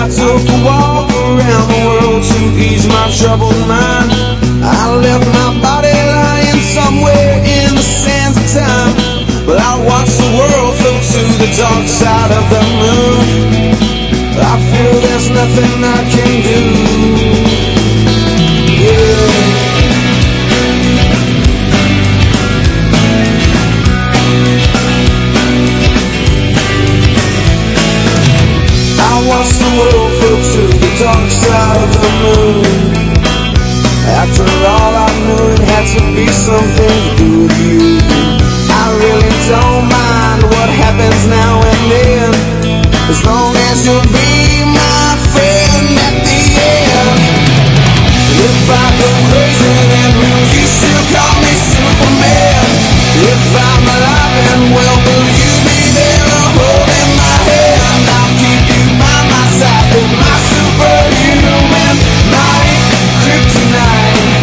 took a walk around the world to ease my troubled mind. I left my body lying somewhere in the sands of time. But I watched the world float to the dark side of the moon. I feel there's nothing I can do. Yeah. I watched the world float to the dark side of the moon. After all, I knew it had to be something to do with you. I really don't mind what happens now and then, as long as you'll be my friend at the end. If I go crazy, then will you still call me Superman? If I'm alive and well, will you be there holding my hand? I'll keep you by my side, you're my superhuman, my kryptonite.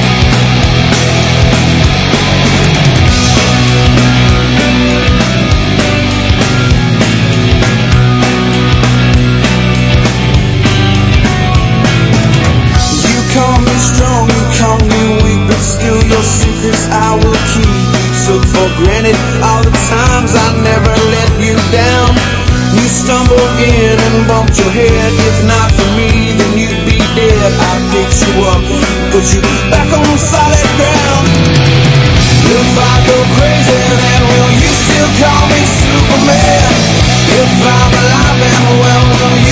You call me strong, you call me weak, but still your secrets I will keep. Took for granted all the times I never let you down. You stumbled in and bumped your head. If not for me, then you'd be dead. I picked you up, put you back on solid ground. If I go crazy, then will you still call me Superman? If I'm alive and well, will